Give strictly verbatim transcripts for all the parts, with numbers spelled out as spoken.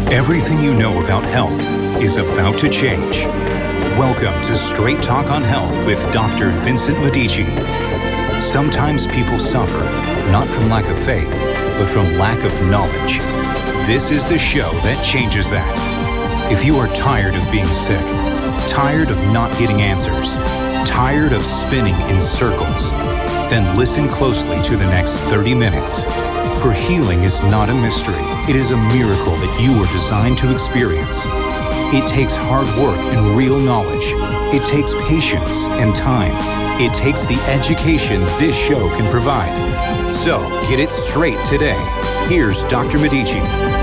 Everything you know about health is about to change. Welcome to Straight Talk on Health with Doctor Vincent Medici. Sometimes people suffer, not from lack of faith, but from lack of knowledge. This is the show that changes that. If you are tired of being sick, tired of not getting answers, tired of spinning in circles, then listen closely to the next thirty minutes. For healing is not a mystery. It is a miracle that you were designed to experience. It takes hard work and real knowledge. It takes patience and time. It takes the education this show can provide. So get it straight today. Here's Doctor Medici.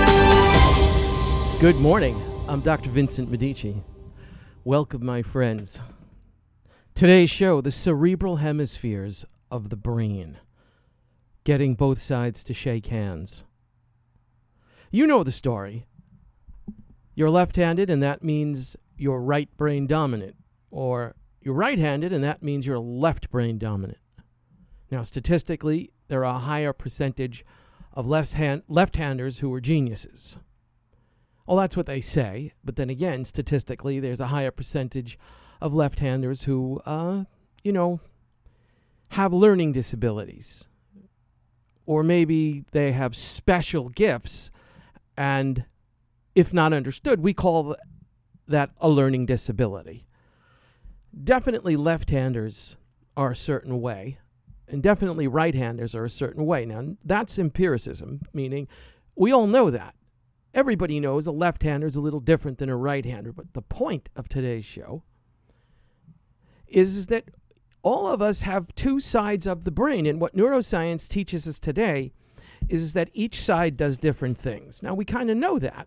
Good morning. I'm Doctor Vincent Medici. Welcome, my friends. Today's show, the cerebral hemispheres of the brain. Getting both sides to shake hands. You know the story. You're left-handed, and that means you're right brain dominant. Or you're right-handed, and that means you're left brain dominant. Now, statistically, there are a higher percentage of left-hand, left-handers who are geniuses. Well, that's what they say. But then again, statistically, there's a higher percentage of left-handers who, uh, you know, have learning disabilities. Or maybe they have special gifts, and if not understood, we call that a learning disability. Definitely left-handers are a certain way, and definitely right-handers are a certain way. Now, that's empiricism, meaning we all know that. Everybody knows a left-hander is a little different than a right-hander, but the point of today's show is that all of us have two sides of the brain, and what neuroscience teaches us today is that each side does different things. Now, we kind of know that.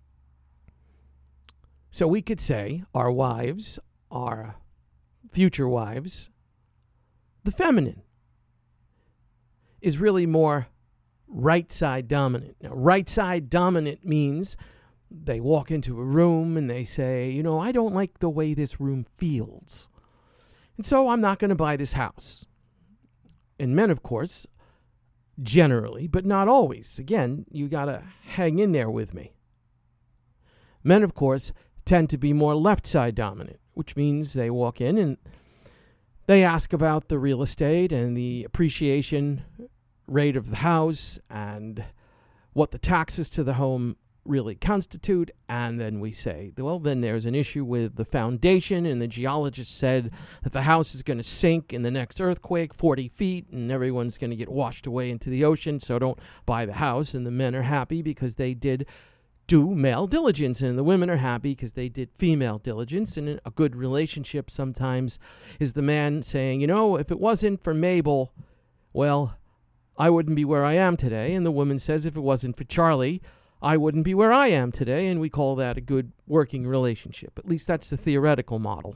So we could say our wives, our future wives, the feminine is really more right side dominant. Now, right side dominant means they walk into a room and they say, you know, I don't like the way this room feels. And so I'm not going to buy this house. And men, of course, generally, but not always. Again, you got to hang in there with me. Men, of course, tend to be more left side dominant, which means they walk in and they ask about the real estate and the appreciation rate of the house and what the taxes to the home really constitute, and then we say, well, then there's an issue with the foundation, and the geologist said that the house is going to sink in the next earthquake forty feet, and everyone's going to get washed away into the ocean, so don't buy the house. And the men are happy because they did do male diligence, and the women are happy because they did female diligence. And a good relationship sometimes is the man saying, you know, if it wasn't for Mabel, well, I wouldn't be where I am today. And the woman says, if it wasn't for Charlie, I wouldn't be where I am today, and we call that a good working relationship. At least that's the theoretical model.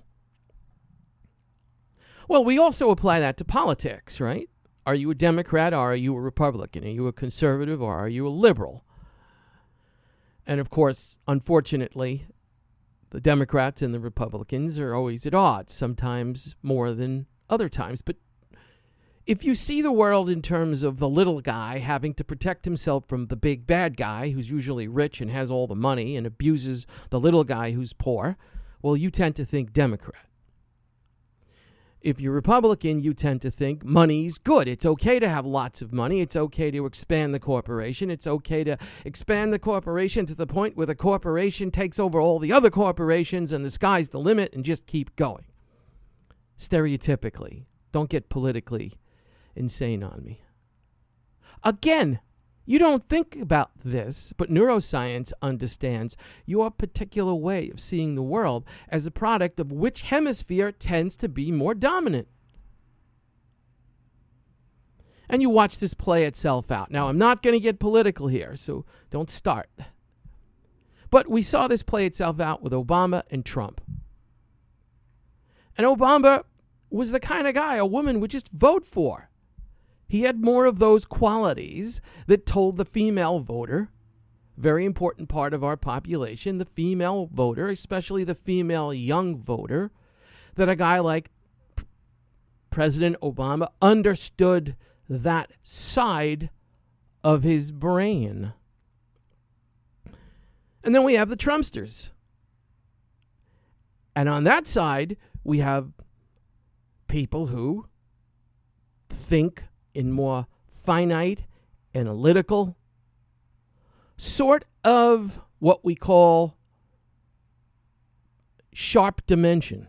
Well, we also apply that to politics, right? Are you a Democrat, or are you a Republican? Are you a conservative, or are you a liberal? And of course, unfortunately, the Democrats and the Republicans are always at odds, sometimes more than other times. But if you see the world in terms of the little guy having to protect himself from the big bad guy who's usually rich and has all the money and abuses the little guy who's poor, well, you tend to think Democrat. If you're Republican, you tend to think money's good. It's okay to have lots of money. It's okay to expand the corporation. It's okay to expand the corporation to the point where the corporation takes over all the other corporations and the sky's the limit, and just keep going. Stereotypically. Don't get politically insane on me. Again, you don't think about this, but neuroscience understands your particular way of seeing the world as a product of which hemisphere tends to be more dominant. And you watch this play itself out. Now, I'm not going to get political here, so don't start. But we saw this play itself out with Obama and Trump. And Obama was the kind of guy a woman would just vote for. He had more of those qualities that told the female voter, very important part of our population, the female voter, especially the female young voter, that a guy like President Obama understood that side of his brain. And then we have the Trumpsters. And on that side, we have people who think in more finite, analytical, sort of what we call sharp dimension.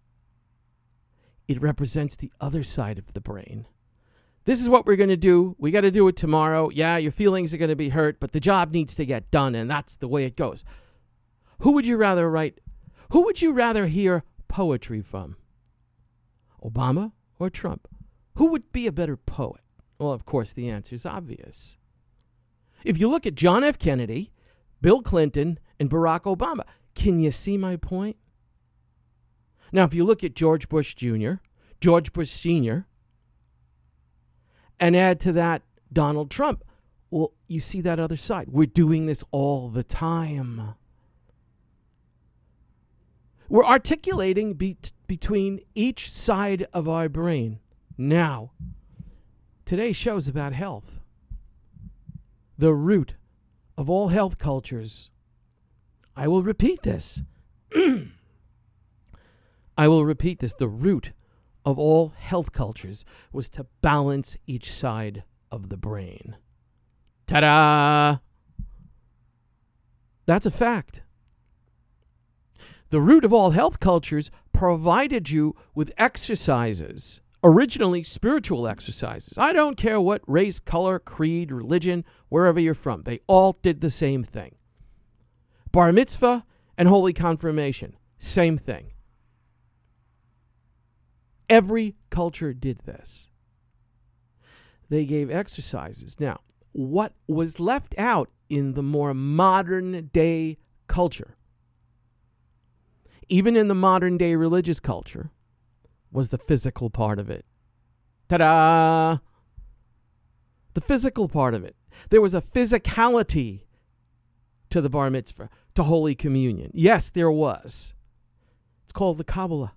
It represents the other side of the brain. This is what we're going to do. We got to do it tomorrow. Yeah, your feelings are going to be hurt, but the job needs to get done, and that's the way it goes. Who would you rather write? Who would you rather hear poetry from? Obama or Trump? Who would be a better poet? Well, of course, the answer is obvious. If you look at John F. Kennedy, Bill Clinton, and Barack Obama, can you see my point? Now, if you look at George Bush Junior, George Bush Senior, and add to that Donald Trump, well, you see that other side. We're doing this all the time. We're articulating be- between each side of our brain. Now, today's show is about health. The root of all health cultures. I will repeat this. I will repeat this. The root of all health cultures was to balance each side of the brain. Ta-da! That's a fact. The root of all health cultures provided you with exercises, originally spiritual exercises. I don't care what race, color, creed, religion, wherever you're from. They all did the same thing. Bar mitzvah and holy confirmation, same thing. Every culture did this. They gave exercises. Now, what was left out in the more modern day culture, even in the modern day religious culture, was the physical part of it. Ta-da! The physical part of it. There was a physicality to the bar mitzvah, to Holy Communion. Yes, there was. It's called the Kabbalah.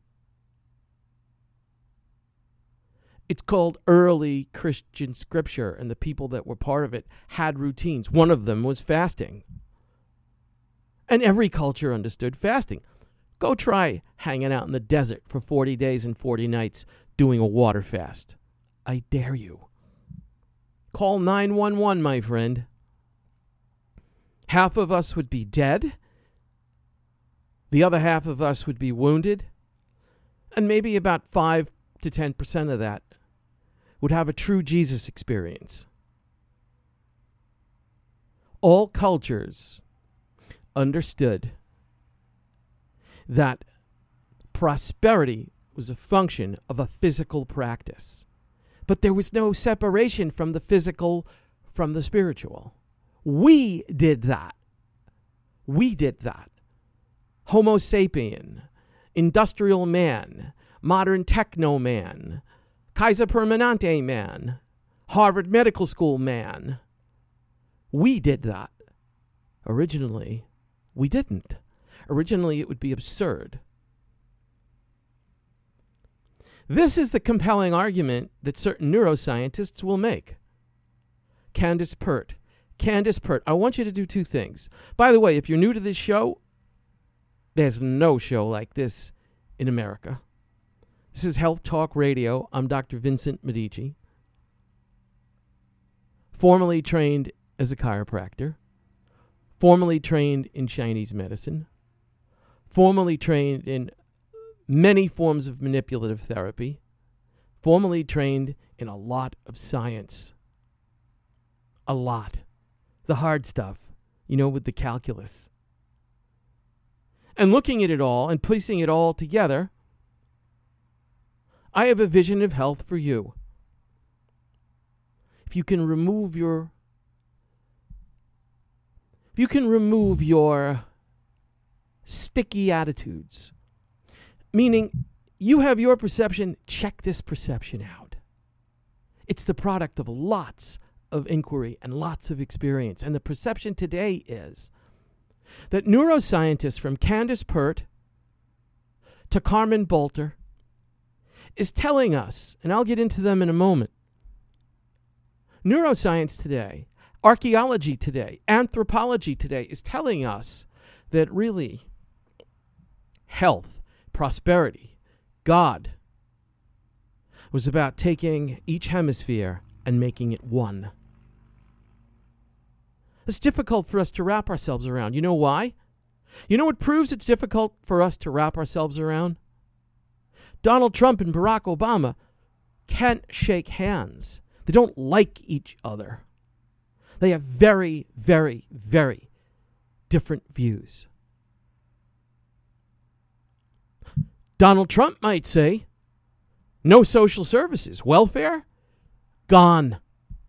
It's called early Christian scripture, and the people that were part of it had routines. One of them was fasting. And every culture understood fasting. Go try hanging out in the desert for forty days and forty nights doing a water fast. I dare you. Call nine one one, my friend. Half of us would be dead. The other half of us would be wounded. And maybe about five to ten percent of that would have a true Jesus experience. All cultures understood that prosperity was a function of a physical practice. But there was no separation from the physical from the spiritual. We did that. We did that. Homo sapien, industrial man, modern techno man, Kaiser Permanente man, Harvard Medical School man. We did that. Originally, we didn't. Originally, it would be absurd. This is the compelling argument that certain neuroscientists will make. Candace Pert. Candace Pert, I want you to do two things. By the way, if you're new to this show, there's no show like this in America. This is Health Talk Radio. I'm Doctor Vincent Medici, formerly trained as a chiropractor, formerly trained in Chinese medicine, formerly trained in many forms of manipulative therapy, formerly trained in a lot of science. A lot. The hard stuff, you know, with the calculus. And looking at it all and piecing it all together, I have a vision of health for you. If you can remove your if you can remove your sticky attitudes, meaning you have your perception, check this perception out. It's the product of lots of inquiry and lots of experience. And the perception today is that neuroscientists from Candace Pert to Carmen Bolter is telling us, and I'll get into them in a moment, neuroscience today Archaeology today, anthropology today is telling us that really health, prosperity, God was about taking each hemisphere and making it one. It's difficult for us to wrap ourselves around. You know why? You know what proves it's difficult for us to wrap ourselves around? Donald Trump and Barack Obama can't shake hands. They don't like each other. They have very, very, very different views. Donald Trump might say, no social services, welfare, gone.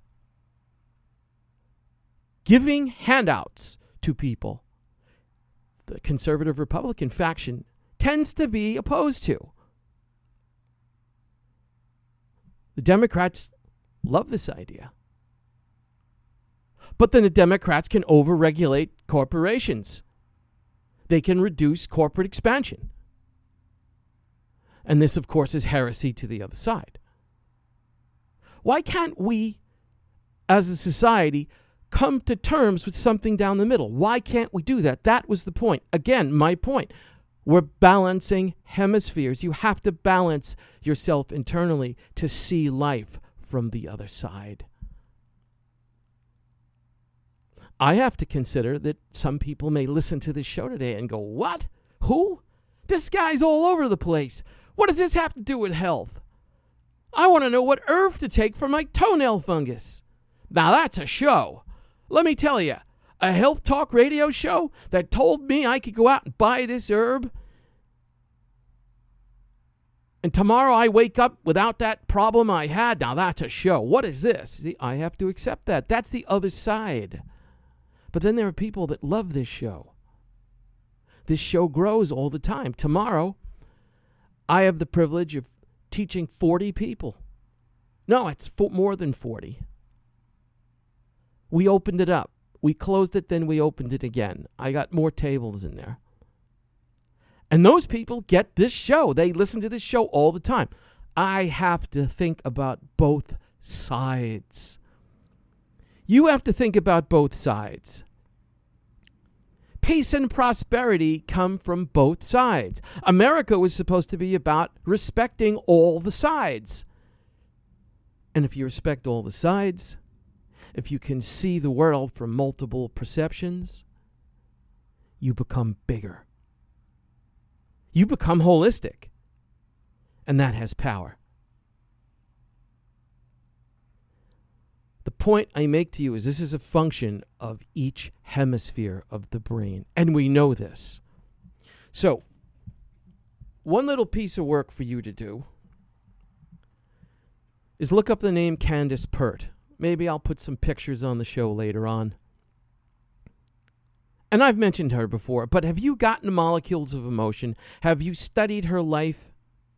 Giving handouts to people, the conservative Republican faction tends to be opposed to. The Democrats love this idea. But then the Democrats can overregulate corporations. They can reduce corporate expansion. And this, of course, is heresy to the other side. Why can't we, as a society, come to terms with something down the middle? Why can't we do that? That was the point. Again, my point. We're balancing hemispheres. You have to balance yourself internally to see life from the other side. I have to consider that some people may listen to this show today and go, what? Who? This guy's all over the place. What does this have to do with health? I want to know what herb to take for my toenail fungus. Now that's a show. Let me tell you, a health talk radio show that told me I could go out and buy this herb, and tomorrow I wake up without that problem I had. Now that's a show. What is this? See, I have to accept that. That's the other side. But then there are people that love this show. This show grows all the time. Tomorrow, I have the privilege of teaching forty people. No, it's fo- more than forty. We opened it up. We closed it, then we opened it again. I got more tables in there. And those people get this show. They listen to this show all the time. I have to think about both sides. You have to think about both sides. Peace and prosperity come from both sides. America was supposed to be about respecting all the sides. And if you respect all the sides, if you can see the world from multiple perceptions, you become bigger. You become holistic. And that has power. The point I make to you is this is a function of each hemisphere of the brain. And we know this. So, one little piece of work for you to do is look up the name Candace Pert. Maybe I'll put some pictures on the show later on. And I've mentioned her before, but have you gotten Molecules of Emotion? Have you studied her life?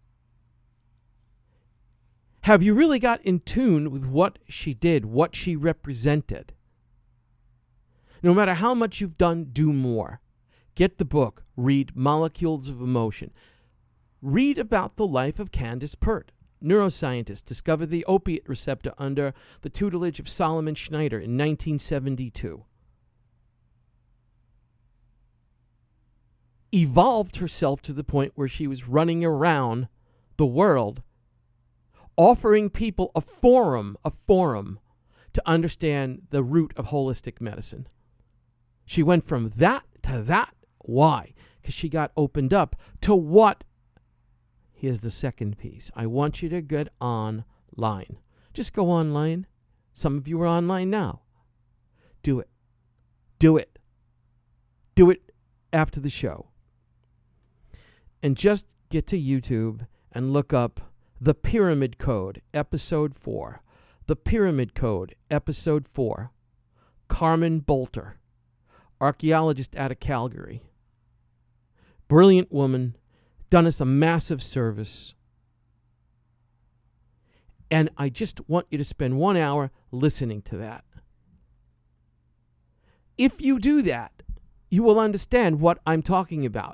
Have you really got in tune with what she did, what she represented? No matter how much you've done, do more. Get the book. Read Molecules of Emotion. Read about the life of Candace Pert. Neuroscientist discovered the opiate receptor under the tutelage of Solomon Schneider in nineteen seventy-two. Evolved herself to the point where she was running around the world offering people a forum, a forum to understand the root of holistic medicine. She went from that to that. Why? Because she got opened up to what? Here's the second piece. I want you to get online. Just go online. Some of you are online now. Do it. Do it. Do it after the show. And just get to YouTube and look up The Pyramid Code, Episode four. The Pyramid Code, Episode four. Carmen Bolter, archaeologist out of Calgary. Brilliant woman, done us a massive service. And I just want you to spend one hour listening to that. If you do that, you will understand what I'm talking about.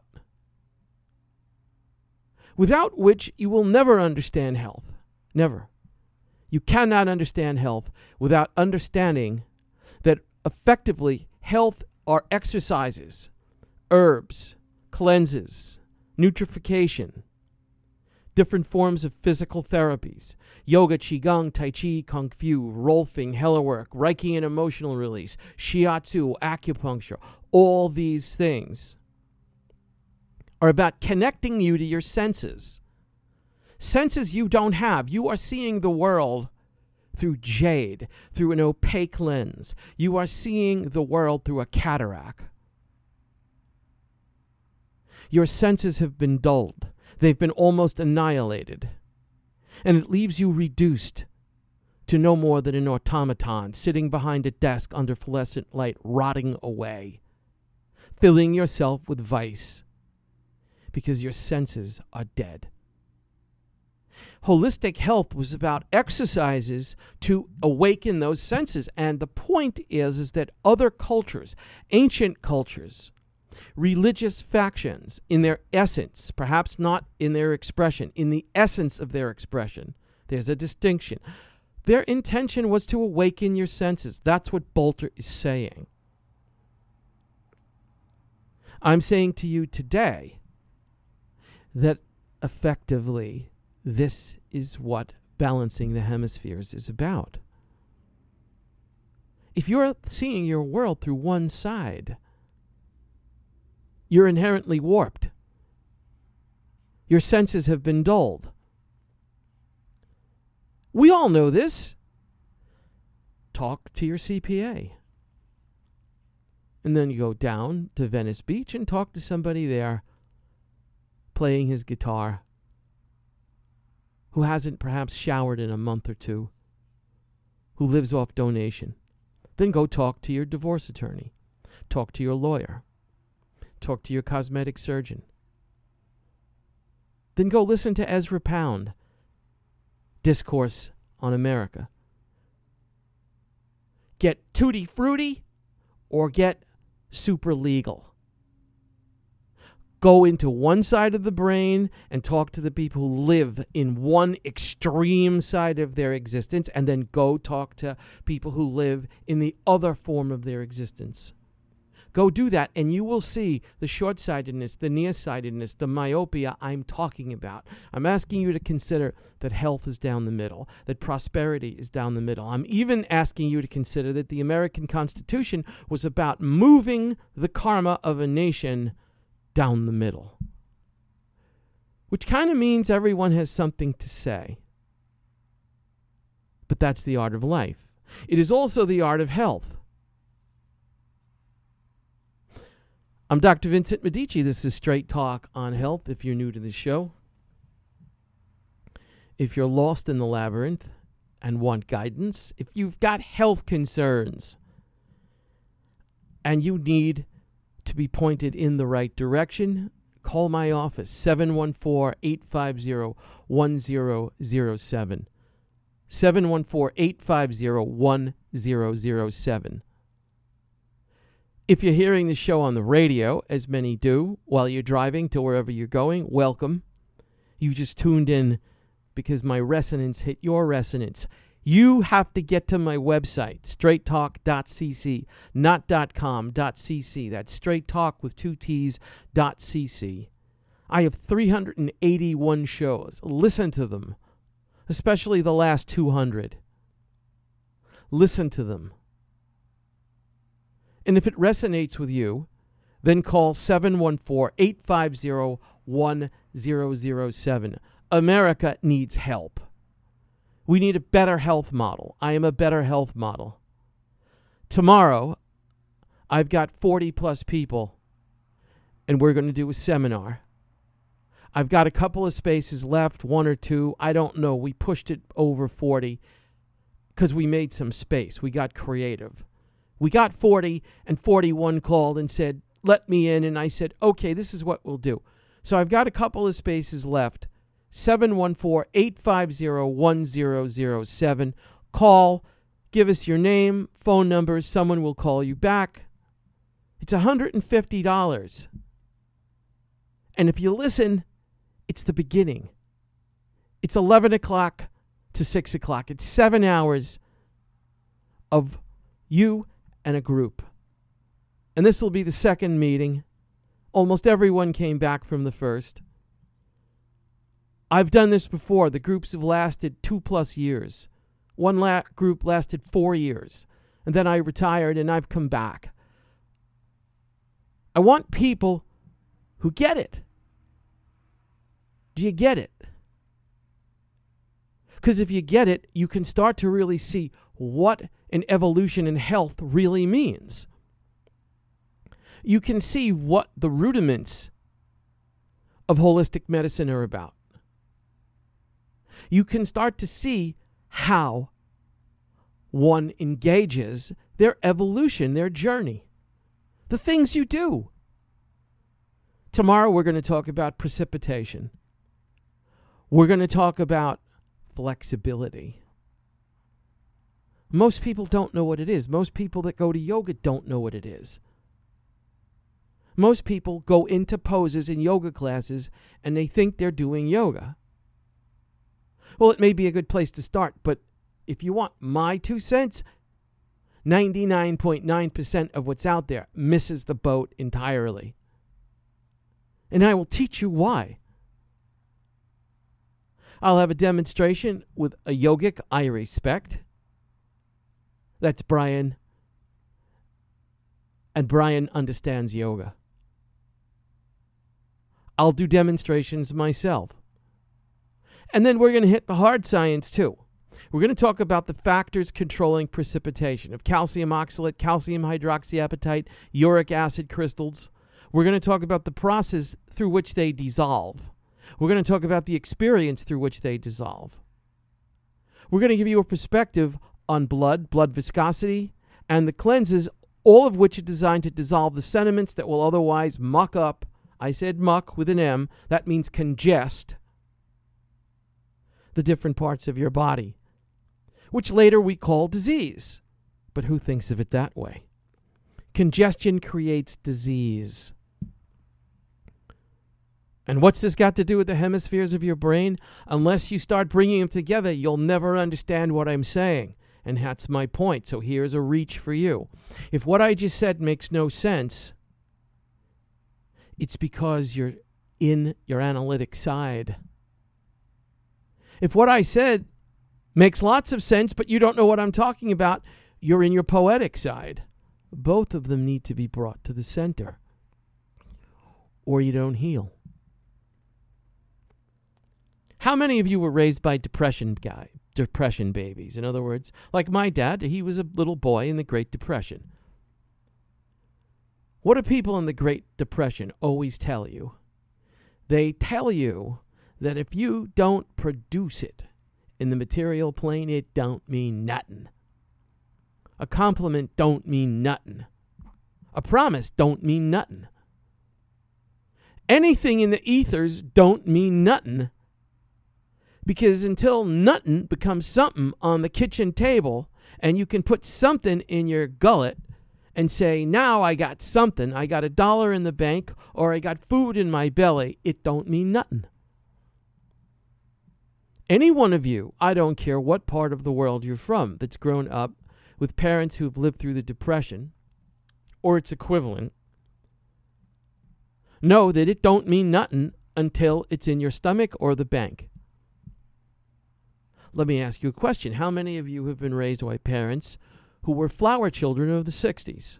Without which you will never understand health. Never. You cannot understand health without understanding that effectively health are exercises, herbs, cleanses, nutrification, different forms of physical therapies, yoga, qigong, tai chi, kung fu, rolfing, hella work, reiki and emotional release, shiatsu, acupuncture. All these things are about connecting you to your senses. Senses you don't have. You are seeing the world through jade, through an opaque lens. You are seeing the world through a cataract. Your senses have been dulled. They've been almost annihilated. And it leaves you reduced to no more than an automaton sitting behind a desk under fluorescent light, rotting away, filling yourself with vice because your senses are dead. Holistic health was about exercises to awaken those senses. And the point is, is that other cultures, ancient cultures, religious factions, in their essence, perhaps not in their expression, in the essence of their expression, there's a distinction. Their intention was to awaken your senses. That's what Bolter is saying. I'm saying to you today that effectively this is what balancing the hemispheres is about. If you're seeing your world through one side, you're inherently warped. Your senses have been dulled. We all know this. Talk to your C P A. And then you go down to Venice Beach and talk to somebody there playing his guitar who hasn't perhaps showered in a month or two, who lives off donation. Then go talk to your divorce attorney. Talk to your lawyer. Talk to your cosmetic surgeon. Then go listen to Ezra Pound, Discourse on America. Get tutti frutti or get super legal. Go into one side of the brain and talk to the people who live in one extreme side of their existence, and then go talk to people who live in the other form of their existence. Go do that, and you will see the short-sightedness, the nearsightedness, the myopia I'm talking about. I'm asking you to consider that health is down the middle, that prosperity is down the middle. I'm even asking you to consider that the American Constitution was about moving the karma of a nation down the middle, which kind of means everyone has something to say. But that's the art of life. It is also the art of health. I'm Doctor Vincent Medici. This is Straight Talk on Health. If you're new to the show, if you're lost in the labyrinth and want guidance, if you've got health concerns and you need to be pointed in the right direction, call my office, seven one four, eight five zero, one zero zero seven. seven one four, eight five zero, one zero zero seven. If you're hearing the show on the radio, as many do, while you're driving to wherever you're going, welcome. You just tuned in because my resonance hit your resonance. You have to get to my website, straight talk dot c c, not .com, .cc. That's Straight Talk with two T's, .cc. I have three hundred eighty-one shows. Listen to them, especially the last two hundred. Listen to them. And if it resonates with you, then call seven one four, eight five zero, one zero zero seven. America needs help. We need a better health model. I am a better health model. Tomorrow, I've got forty plus people, and we're going to do a seminar. I've got a couple of spaces left, one or two. I don't know. We pushed it over forty because we made some space. We got creative. We got forty, and forty-one called and said, let me in. And I said, okay, this is what we'll do. So I've got a couple of spaces left. seven one four, eight five zero, one zero zero seven. Call, give us your name, phone number. Someone will call you back. It's one hundred fifty dollars. And if you listen, it's the beginning. It's eleven o'clock to six o'clock. It's seven hours of you and a group. And this will be the second meeting. Almost everyone came back from the first. I've done this before. The groups have lasted two plus years. One la- group lasted four years. And then I retired and I've come back. I want people who get it. Do you get it? Because if you get it, you can start to really see what an evolution in health really means. You can see what the rudiments of holistic medicine are about. You can start to see how one engages their evolution, their journey, the things you do. Tomorrow we're going to talk about precipitation. We're going to talk about flexibility. Most people don't know what it is. Most people that go to yoga don't know what it is. Most people go into poses in yoga classes and they think they're doing yoga. Well, it may be a good place to start, but if you want my two cents, ninety-nine point nine percent of what's out there misses the boat entirely. And I will teach you why. I'll have a demonstration with a yogic I respect. That's Brian. And Brian understands yoga. I'll do demonstrations myself. And then we're going to hit the hard science too. We're going to talk about the factors controlling precipitation of calcium oxalate, calcium hydroxyapatite, uric acid crystals. We're going to talk about the process through which they dissolve. We're going to talk about the experience through which they dissolve. We're going to give you a perspective on blood, blood viscosity, and the cleanses, all of which are designed to dissolve the sediments that will otherwise muck up. I said muck with an M. That means congest the different parts of your body, which later we call disease. But who thinks of it that way? Congestion creates disease. And what's this got to do with the hemispheres of your brain? Unless you start bringing them together, you'll never understand what I'm saying. And that's my point. So here's a reach for you. If what I just said makes no sense, it's because you're in your analytic side. If what I said makes lots of sense, but you don't know what I'm talking about, you're in your poetic side. Both of them need to be brought to the center, or you don't heal. How many of you were raised by depression guy, depression babies? In other words, like my dad, he was a little boy in the Great Depression. What do people in the Great Depression always tell you? They tell you that if you don't produce it in the material plane, it don't mean nothing. A compliment don't mean nothing. A promise don't mean nothing. Anything in the ethers don't mean nothing. Because until nothing becomes something on the kitchen table and you can put something in your gullet and say, now I got something, I got a dollar in the bank or I got food in my belly, it don't mean nothing. Any one of you, I don't care what part of the world you're from, that's grown up with parents who've lived through the Depression or its equivalent, know that it don't mean nothing until it's in your stomach or the bank. Let me ask you a question. How many of you have been raised by parents who were flower children of the sixties?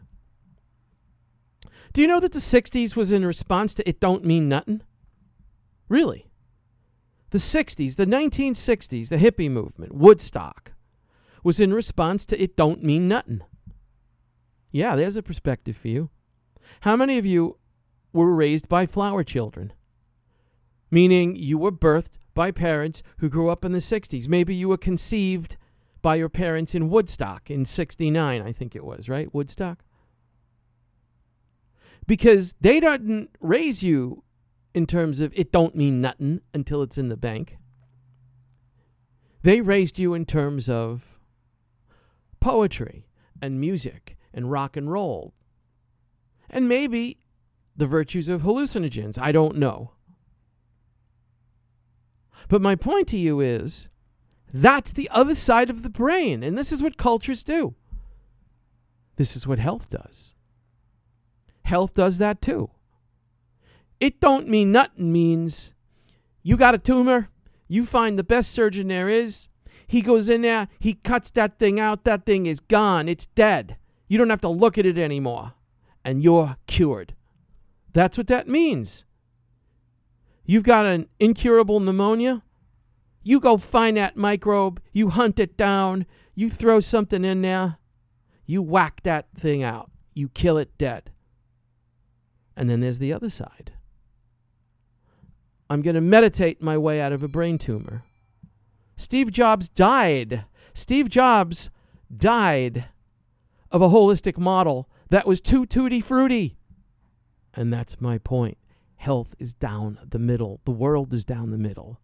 Do you know that the sixties was in response to it don't mean nothing? Really? The sixties, the nineteen sixties, the hippie movement, Woodstock, was in response to it don't mean nothing. Yeah, there's a perspective for you. How many of you were raised by flower children? Meaning you were birthed by parents who grew up in the sixties. Maybe you were conceived by your parents in Woodstock in sixty-nine, I think it was, right? Woodstock? Because they didn't raise you in terms of it don't mean nothing until it's in the bank. They raised you in terms of poetry and music and rock and roll. And maybe the virtues of hallucinogens. I don't know. But my point to you is, that's the other side of the brain. And this is what cultures do. This is what health does. Health does that too. It don't mean nothing means you got a tumor, you find the best surgeon there is, he goes in there, he cuts that thing out, that thing is gone, it's dead. You don't have to look at it anymore, and you're cured. That's what that means. You've got an incurable pneumonia, you go find that microbe, you hunt it down, you throw something in there, you whack that thing out, you kill it dead. And then there's the other side. I'm going to meditate my way out of a brain tumor. Steve Jobs died. Steve Jobs died of a holistic model that was too tutti frutti. And that's my point. Health is down the middle. The world is down the middle.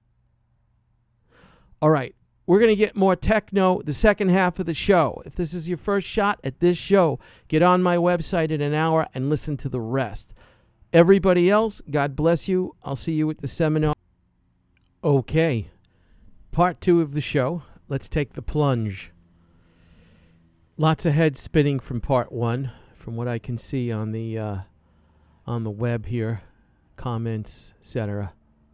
All right. We're going to get more techno the second half of the show. If this is your first shot at this show, get on my website in an hour and listen to the rest. Everybody else, God bless you. I'll see you at the seminar. Okay. Part two of the show. Let's take the plunge. Lots of head spinning from part one, from what I can see on the uh, on the web here, comments, et cetera.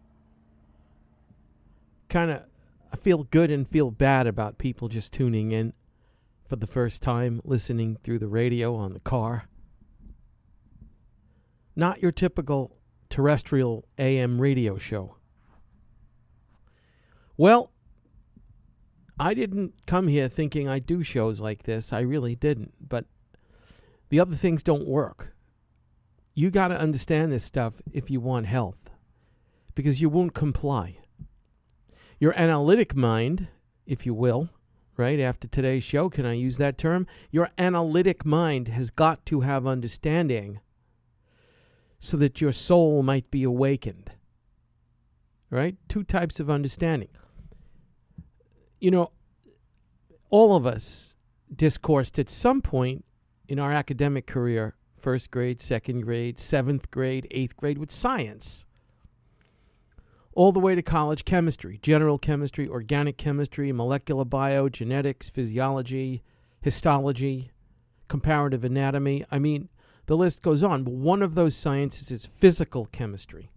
Kind of, I feel good and feel bad about people just tuning in for the first time, listening through the radio on the car. Not your typical terrestrial A M radio show. Well, I didn't come here thinking I'd do shows like this. I really didn't. But the other things don't work. You got to understand this stuff if you want health, because you won't comply. Your analytic mind, if you will, right, after today's show, can I use that term? Your analytic mind has got to have understanding so that your soul might be awakened. Right? Two types of understanding. You know, all of us discoursed at some point in our academic career, first grade, second grade, seventh grade, eighth grade, with science. All the way to college chemistry, general chemistry, organic chemistry, molecular bio, genetics, physiology, histology, comparative anatomy. I mean, the list goes on, but one of those sciences is physical chemistry.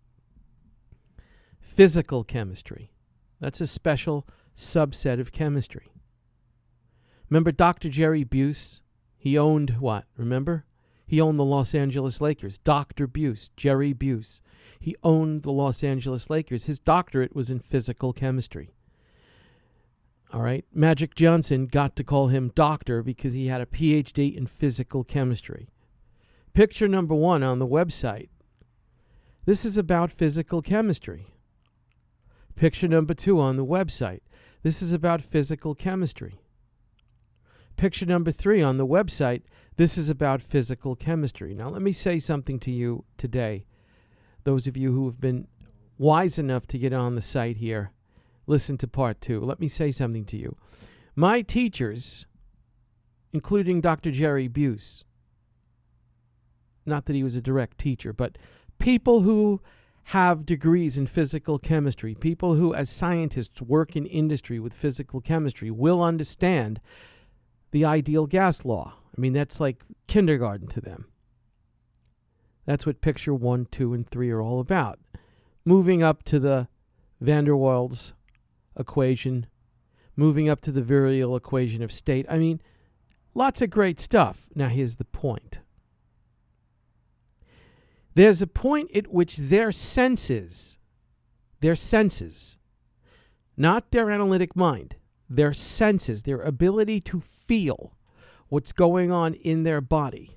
Physical chemistry. That's a special subset of chemistry. Remember Doctor Jerry Buse? He owned what? Remember? He owned the Los Angeles Lakers. Doctor Buse, Jerry Buse. He owned the Los Angeles Lakers. His doctorate was in physical chemistry. All right? Magic Johnson got to call him doctor because he had a P H D in physical chemistry. Picture number one on the website. This is about physical chemistry. Picture number two on the website. This is about physical chemistry. Picture number three on the website. This is about physical chemistry. Now, let me say something to you today. Those of you who have been wise enough to get on the site here, listen to part two. Let me say something to you. My teachers, including Doctor Jerry Buse, not that he was a direct teacher, but people who have degrees in physical chemistry, people who as scientists work in industry with physical chemistry will understand the ideal gas law. I mean, that's like kindergarten to them. That's what picture one, two, and three are all about. Moving up to the van der Waals equation, moving up to the virial equation of state. I mean, lots of great stuff. Now, here's the point. There's a point at which their senses, their senses, not their analytic mind, their senses, their ability to feel what's going on in their body,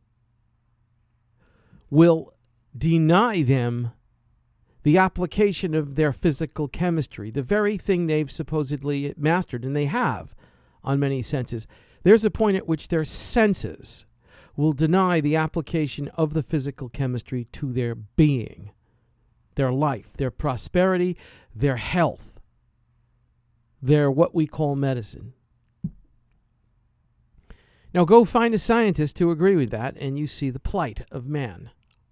will deny them the application of their physical chemistry, the very thing they've supposedly mastered, and they have on many senses. There's a point at which their senses will deny the application of the physical chemistry to their being, their life, their prosperity, their health, their what we call medicine. Now go find a scientist to agree with that, and you see the plight of man.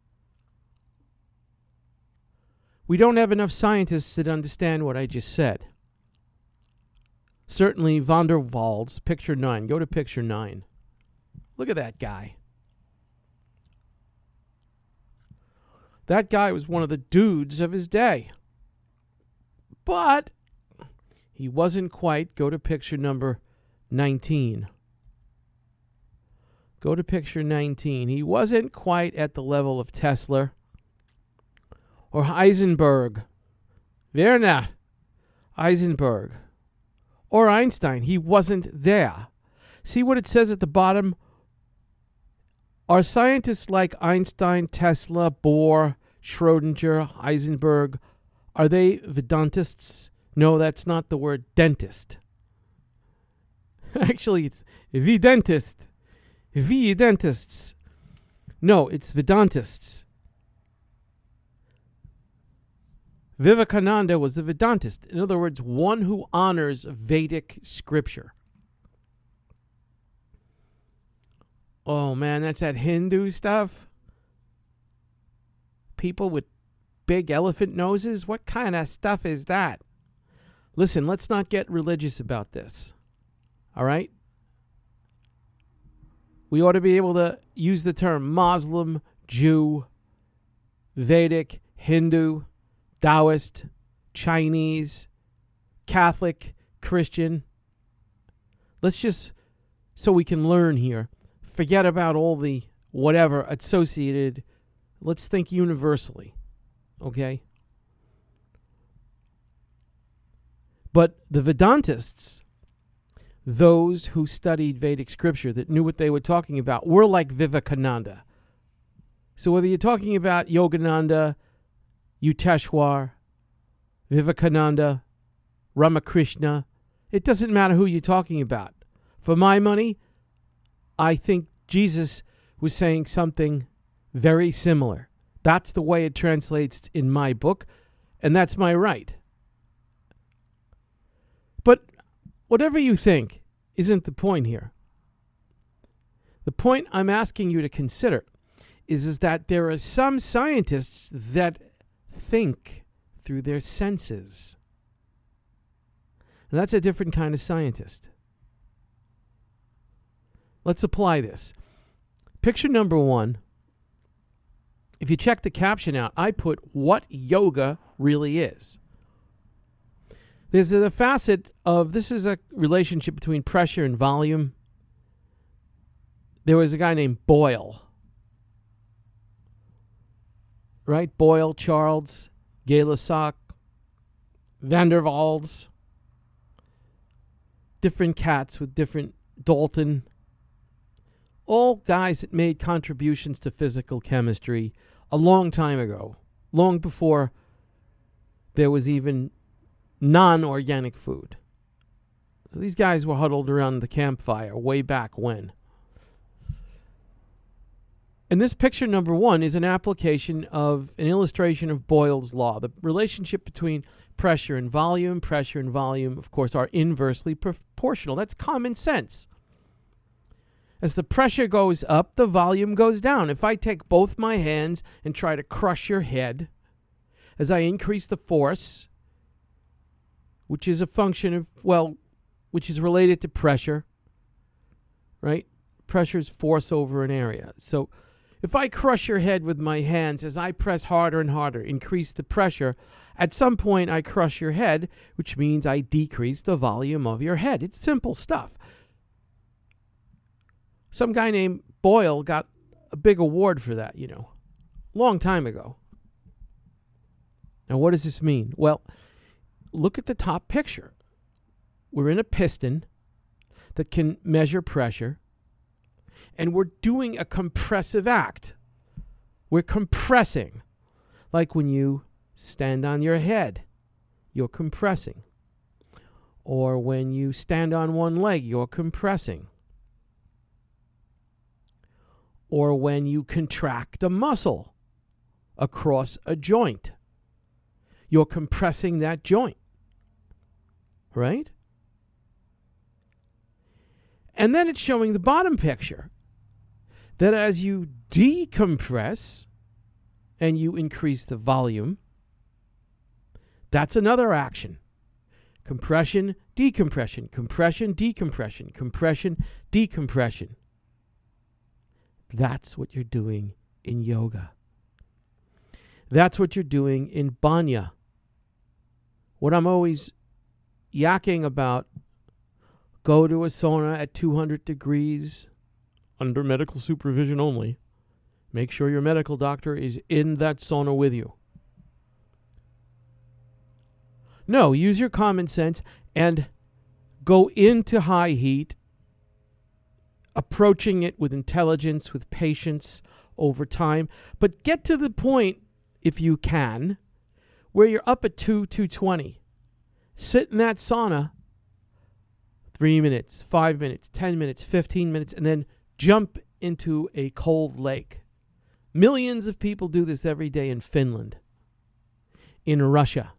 We don't have enough scientists that understand what I just said. Certainly van der Waals, picture nine. Go to picture nine. Look at that guy. That guy was one of the dudes of his day. But he wasn't quite. Go to picture number nineteen. Go to picture nineteen. He wasn't quite at the level of Tesla or Heisenberg. Werner Heisenberg. Or Einstein. He wasn't there. See what it says at the bottom? Are scientists like Einstein, Tesla, Bohr, Schrodinger, Heisenberg, are they Vedantists? No, that's not the word dentist. Actually, it's Vedantist. Vedentists. No, it's Vedantists. Vivekananda was a Vedantist. In other words, one who honors Vedic scripture. Oh, man, that's that Hindu stuff? People with big elephant noses? What kind of stuff is that? Listen, let's not get religious about this. All right? We ought to be able to use the term Muslim, Jew, Vedic, Hindu, Taoist, Chinese, Catholic, Christian. Let's just, so we can learn here, forget about all the whatever associated. Let's think universally, okay? But the Vedantists, those who studied Vedic scripture that knew what they were talking about, were like Vivekananda. So whether you're talking about Yogananda, Yukteswar, Vivekananda, Ramakrishna, it doesn't matter who you're talking about. For my money, I think Jesus was saying something very similar. That's the way it translates in my book, and that's my right. But whatever you think isn't the point here. The point I'm asking you to consider is, is that there are some scientists that think through their senses. And that's a different kind of scientist. Let's apply this. Picture number one. If you check the caption out, I put what yoga really is. There's a facet of, this is a relationship between pressure and volume. There was a guy named Boyle. Right? Boyle, Charles, Gay-Lussac, Van der Waals. Different cats with different, Dalton. All guys that made contributions to physical chemistry a long time ago. Long before there was even non-organic food. So these guys were huddled around the campfire way back when. And this picture number one is an application of an illustration of Boyle's law. The relationship between pressure and volume. Pressure and volume, of course, are inversely proportional. That's common sense. As the pressure goes up, the volume goes down. If I take both my hands and try to crush your head, as I increase the force, which is a function of, well, which is related to pressure, right? Pressure is force over an area. So if I crush your head with my hands, as I press harder and harder, increase the pressure, at some point I crush your head, which means I decrease the volume of your head. It's simple stuff. Some guy named Boyle got a big award for that, you know, long time ago. Now, what does this mean? Well, look at the top picture. We're in a piston that can measure pressure, and we're doing a compressive act. We're compressing, like when you stand on your head, you're compressing. Or when you stand on one leg, you're compressing. Or when you contract a muscle across a joint, you're compressing that joint, right? And then it's showing the bottom picture, that as you decompress and you increase the volume, that's another action. Compression, decompression, compression, decompression, compression, decompression. That's what you're doing in yoga. That's what you're doing in banya. What I'm always yakking about, go to a sauna at two hundred degrees under medical supervision only. Make sure your medical doctor is in that sauna with you. No, use your common sense and go into high heat, approaching it with intelligence, with patience over time. But get to the point, if you can, where you're up at two, two twenty. Sit in that sauna three minutes, five minutes, ten minutes, fifteen minutes, and then jump into a cold lake. Millions of people do this every day in Finland, in Russia,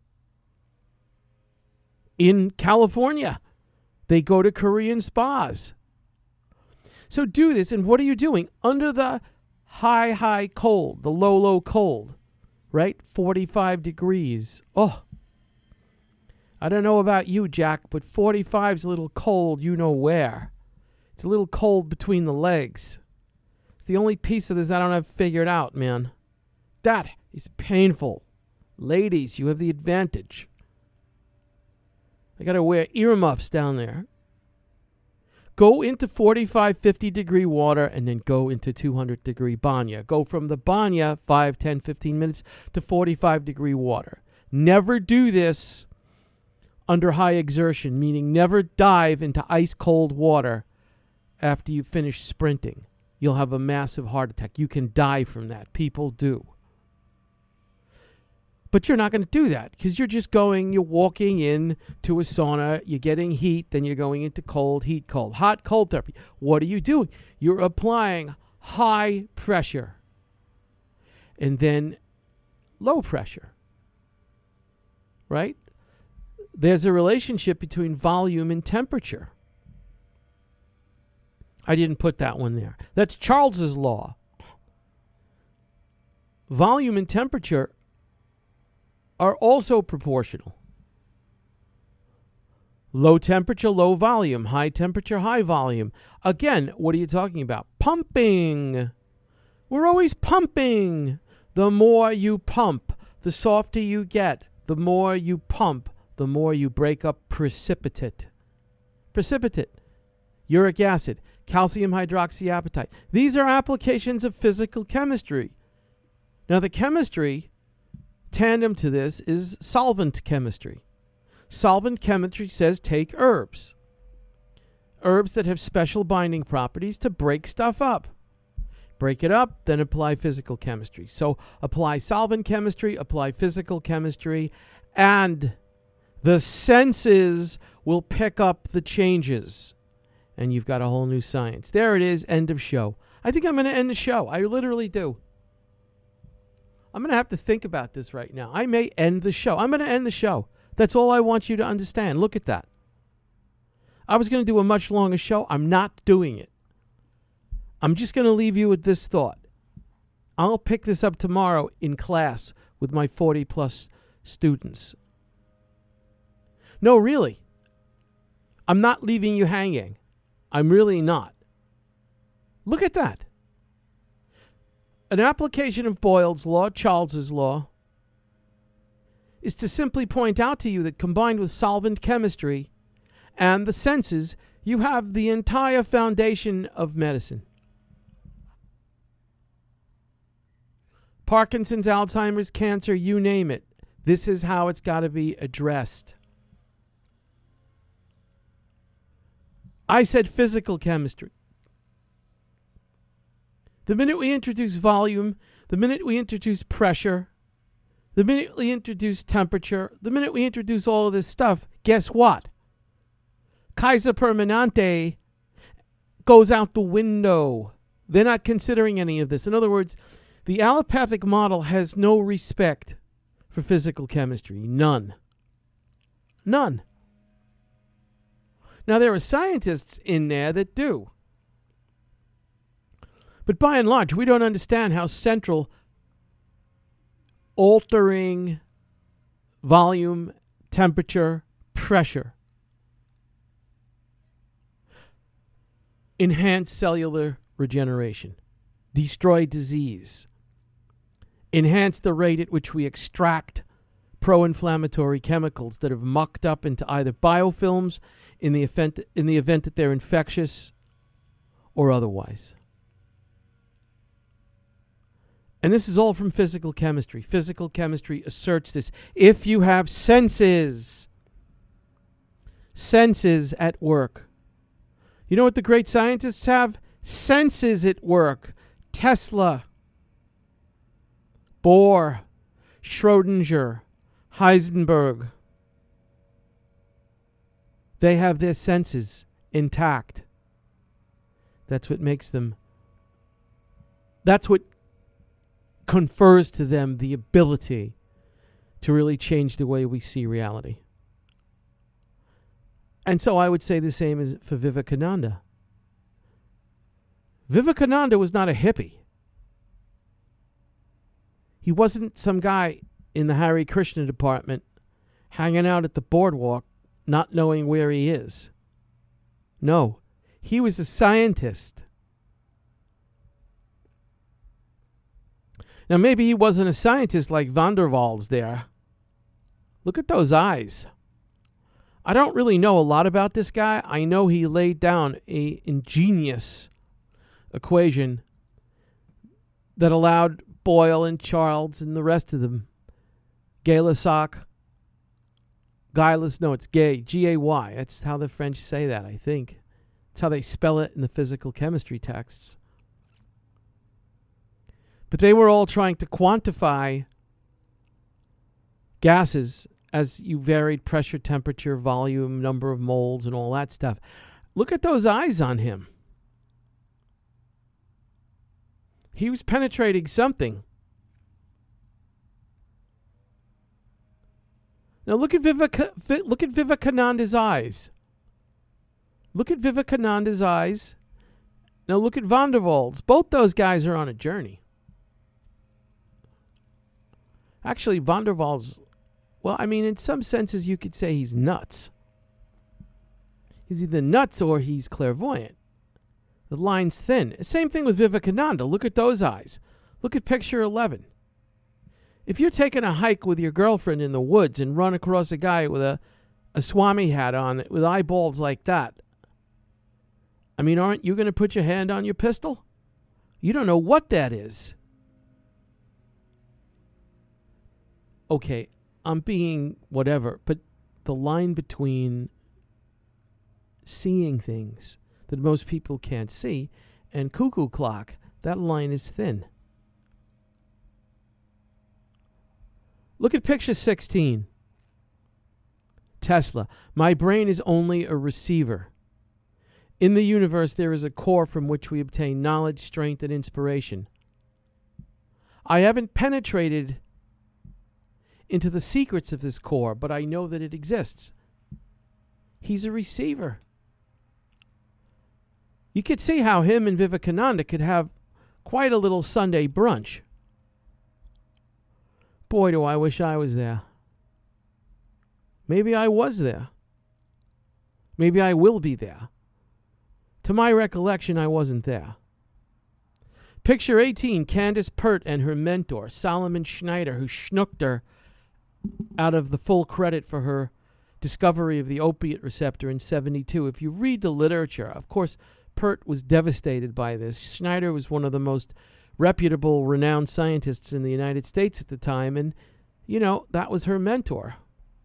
in California. They go to Korean spas. So do this, and what are you doing? Under the high, high cold, the low, low cold, right? forty-five degrees. Oh, I don't know about you, Jack, but forty-five is a little cold, you know where. It's a little cold between the legs. It's the only piece of this I don't have figured out, man. That is painful. Ladies, you have the advantage. I got to wear earmuffs down there. Go into forty-five, fifty degree water and then go into two hundred degree banya. Go from the banya, five, ten, fifteen minutes, to forty-five degree water. Never do this under high exertion, meaning never dive into ice cold water after you finish sprinting. You'll have a massive heart attack. You can die from that. People do. But you're not going to do that because you're just going, you're walking in to a sauna, you're getting heat, then you're going into cold, heat, cold, hot, cold therapy. What are you doing? You're applying high pressure and then low pressure, right? There's a relationship between volume and temperature. I didn't put that one there. That's Charles's law. Volume and temperature are also proportional. Low temperature, low volume. High temperature, high volume. Again, what are you talking about? Pumping. We're always pumping. The more you pump, the softer you get. The more you pump, the more you break up precipitate. Precipitate. Uric acid. Calcium hydroxyapatite. These are applications of physical chemistry. Now, the chemistry tandem to this is solvent chemistry. Solvent chemistry says take herbs. Herbs that have special binding properties to break stuff up. Break it up, then apply physical chemistry. So apply solvent chemistry, apply physical chemistry, and the senses will pick up the changes. And you've got a whole new science. There it is, end of show. I think I'm going to end the show. I literally do. I'm going to have to think about this right now. I may end the show. I'm going to end the show. That's all I want you to understand. Look at that. I was going to do a much longer show. I'm not doing it. I'm just going to leave you with this thought. I'll pick this up tomorrow in class with my forty plus students. No, really. I'm not leaving you hanging. I'm really not. Look at that. An application of Boyle's law, Charles's law, is to simply point out to you that combined with solvent chemistry and the senses, you have the entire foundation of medicine. Parkinson's, Alzheimer's, cancer, you name it. This is how it's got to be addressed. I said physical chemistry. The minute we introduce volume, the minute we introduce pressure, the minute we introduce temperature, the minute we introduce all of this stuff, guess what? Kaiser Permanente goes out the window. They're not considering any of this. In other words, the allopathic model has no respect for physical chemistry. None. None. Now, there are scientists in there that do. But by and large, we don't understand how central altering volume, temperature, pressure enhance cellular regeneration. destroy disease, enhance the rate at which we extract pro-inflammatory chemicals that have mucked up into either biofilms in the event, in the event that they're infectious or otherwise. And this is all from physical chemistry. Physical chemistry asserts this. If you have senses, senses at work. You know what the great scientists have? Senses at work. Tesla, Bohr, Schrodinger, Heisenberg. They have their senses intact. That's what makes them, that's what confers to them the ability to really change the way we see reality. And so I would say the same as for Vivekananda. Vivekananda was not a hippie. He wasn't some guy in the Hare Krishna department hanging out at the boardwalk not knowing where he is. No, he was a scientist. Now, maybe he wasn't a scientist like van der Waals there. Look at those eyes. I don't really know a lot about this guy. I know he laid down a ingenious equation that allowed Boyle and Charles and the rest of them, Gay-Lussac, Guyless, no, it's Gay, G A Y. That's how the French say that, I think. That's how they spell it in the physical chemistry texts. But they were all trying to quantify gases as you varied pressure, temperature, volume, number of moles, and all that stuff. Look at those eyes on him. He was penetrating something. Now look at Viveka, look at Vivekananda's eyes. Look at Vivekananda's eyes. Now look at van der Waals. Both those guys are on a journey. Actually, van der Waals, well, I mean, in some senses you could say he's nuts. He's either nuts or he's clairvoyant. The line's thin. Same thing with Vivekananda. Look at those eyes. Look at picture eleven. If you're taking a hike with your girlfriend in the woods and run across a guy with a, a Swami hat on with eyeballs like that, I mean, aren't you going to put your hand on your pistol? You don't know what that is. Okay, I'm being whatever, but the line between seeing things that most people can't see and cuckoo clock, that line is thin. Look at picture sixteen. Tesla. My brain is only a receiver. In the universe, there is a core from which we obtain knowledge, strength, and inspiration. I haven't penetrated into the secrets of this core, but I know that it exists. He's a receiver. You could see how him and Vivekananda could have quite a little Sunday brunch. Boy, do I wish I was there. Maybe I was there. Maybe I will be there. To my recollection, I wasn't there. Picture eighteen, Candace Pert and her mentor, Solomon Schneider, who schnooked her out of the full credit for her discovery of the opiate receptor in seventy-two. If you read the literature, of course, Pert was devastated by this. Schneider was one of the most reputable, renowned scientists in the United States at the time, and, you know, that was her mentor.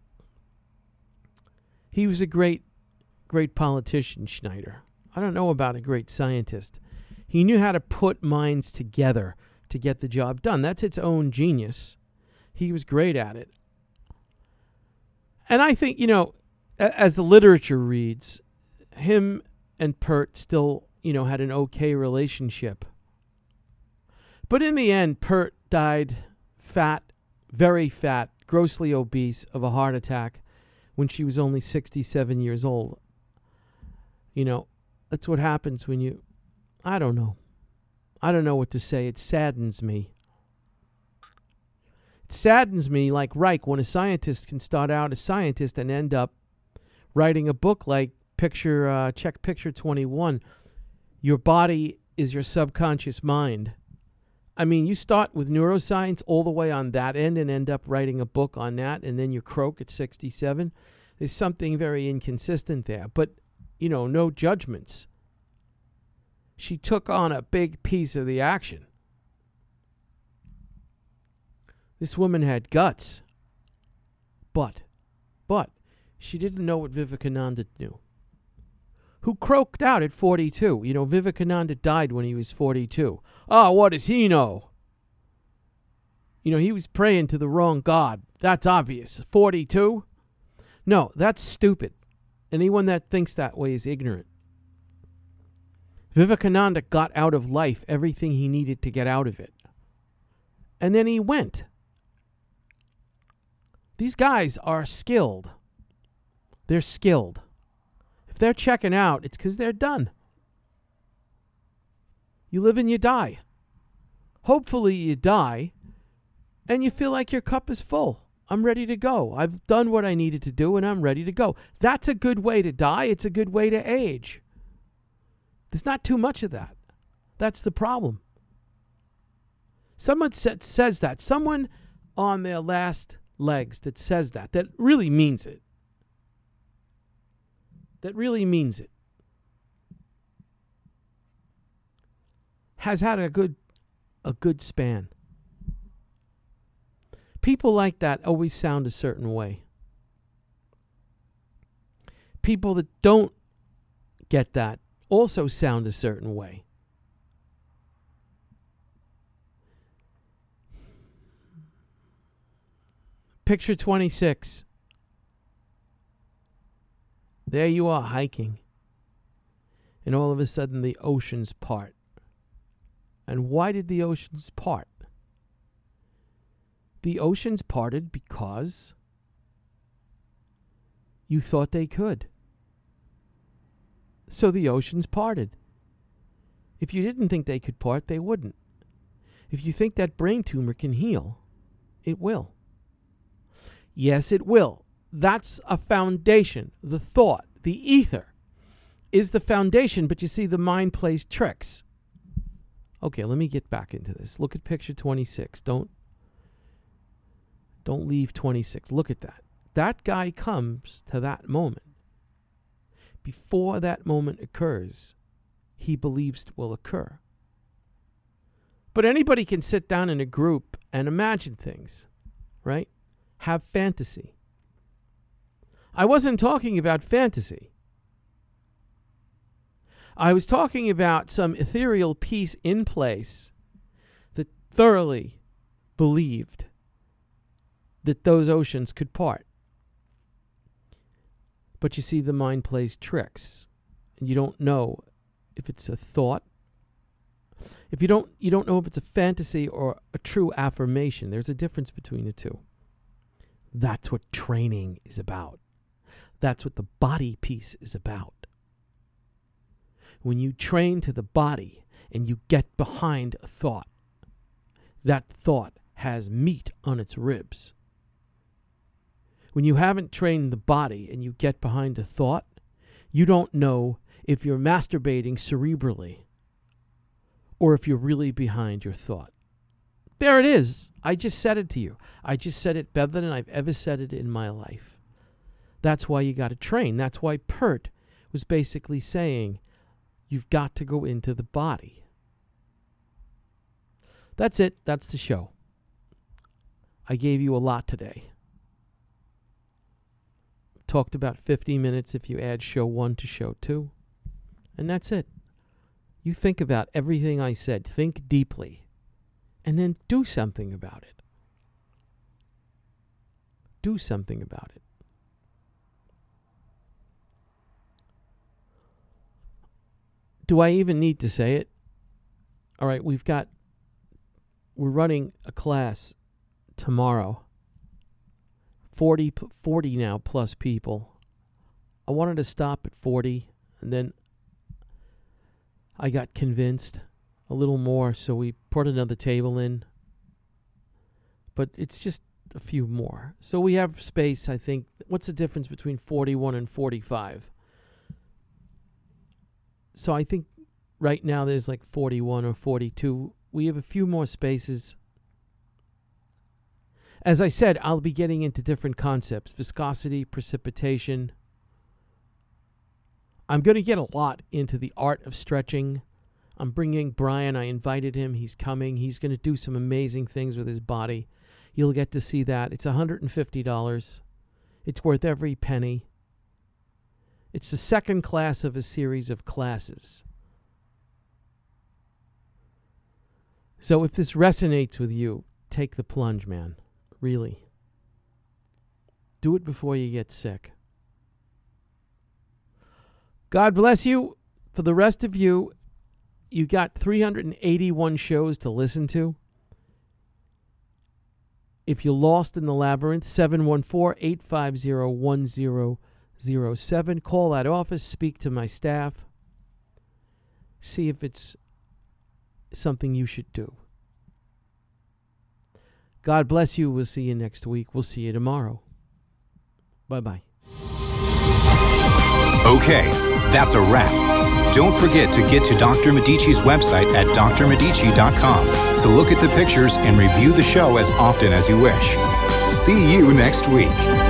He was a great, great politician, Schneider. I don't know about a great scientist. He knew how to put minds together to get the job done. That's its own genius. He was great at it. And I think, you know, as the literature reads, him and Pert still, you know, had an okay relationship. But in the end, Pert died fat, very fat, grossly obese of a heart attack when she was only sixty-seven years old. You know, that's what happens when you, I don't know. I don't know what to say. It saddens me. It saddens me like Reich when a scientist can start out a scientist and end up writing a book like picture, uh, check picture twenty-one. Your body is your subconscious mind. I mean, you start with neuroscience all the way on that end and end up writing a book on that, and then you croak at sixty-seven. There's something very inconsistent there. But, you know, no judgments. She took on a big piece of the action. This woman had guts. But, but, she didn't know what Vivekananda knew. Who croaked out at forty-two. You know, Vivekananda died when he was forty-two. Oh, what does he know? You know, he was praying to the wrong God. That's obvious. forty-two? No, that's stupid. Anyone that thinks that way is ignorant. Vivekananda got out of life everything he needed to get out of it. And then he went. These guys are skilled. They're skilled. If they're checking out, it's because they're done. You live and you die. Hopefully you die and you feel like your cup is full. I'm ready to go. I've done what I needed to do and I'm ready to go. That's a good way to die. It's a good way to age. There's not too much of that. That's the problem. Someone sa- says that. Someone on their last legs that says that, that really means it. That really means it. Has had a good a good span. People like that always sound a certain way. People that don't get that also sound a certain way. Picture twenty-six. There you are hiking. And all of a sudden the oceans part. And why did the oceans part? The oceans parted because you thought they could. So the oceans parted. If you didn't think they could part, they wouldn't. If you think that brain tumor can heal, it will. Yes, it will. That's a foundation. The thought, the ether, is the foundation, but you see, the mind plays tricks. Okay, let me get back into this. Look at picture twenty-six. Don't, don't leave twenty-six. Look at that. That guy comes to that moment. Before that moment occurs, he believes it will occur. But anybody can sit down in a group and imagine things, right? Have fantasy. I wasn't talking about fantasy. I was talking about some ethereal piece in place that thoroughly believed that those oceans could part. But you see, the mind plays tricks. And you don't know if it's a thought. If you don't, you don't know if it's a fantasy or a true affirmation. There's a difference between the two. That's what training is about. That's what the body piece is about. When you train to the body and you get behind a thought, that thought has meat on its ribs. When you haven't trained the body and you get behind a thought, you don't know if you're masturbating cerebrally or if you're really behind your thought. There it is. I just said it to you. I just said it better than I've ever said it in my life. That's why you got to train. That's why Pert was basically saying, you've got to go into the body. That's it. That's the show. I gave you a lot today. Talked about fifty minutes if you add show one to show two. And that's it. You think about everything I said. Think deeply. And then do something about it. Do something about it. Do I even need to say it? All right, we've got, we're running a class tomorrow. forty, forty now plus people. I wanted to stop at forty, and then I got convinced a little more, so we put another table in. But it's just a few more. So we have space, I think. What's the difference between forty-one and forty-five? So I think right now there's like forty-one or forty-two We have a few more spaces. As I said, I'll be getting into different concepts. Viscosity, precipitation. I'm going to get a lot into the art of stretching. I'm bringing Brian. I invited him. He's coming. He's going to do some amazing things with his body. You'll get to see that. It's one hundred fifty dollars. It's worth every penny. It's the second class of a series of classes. So if this resonates with you, take the plunge, man. Really. Do it before you get sick. God bless you. For the rest of you, you got three hundred eighty-one shows to listen to. If you're lost in the labyrinth, seven one four, eight five zero, one zero zero seven. Call that office. Speak to my staff. See if it's something you should do. God bless you. We'll see you next week. We'll see you tomorrow. Bye-bye. Okay, that's a wrap. Don't forget to get to Doctor Medici's website at d r medici dot com to look at the pictures and review the show as often as you wish. See you next week.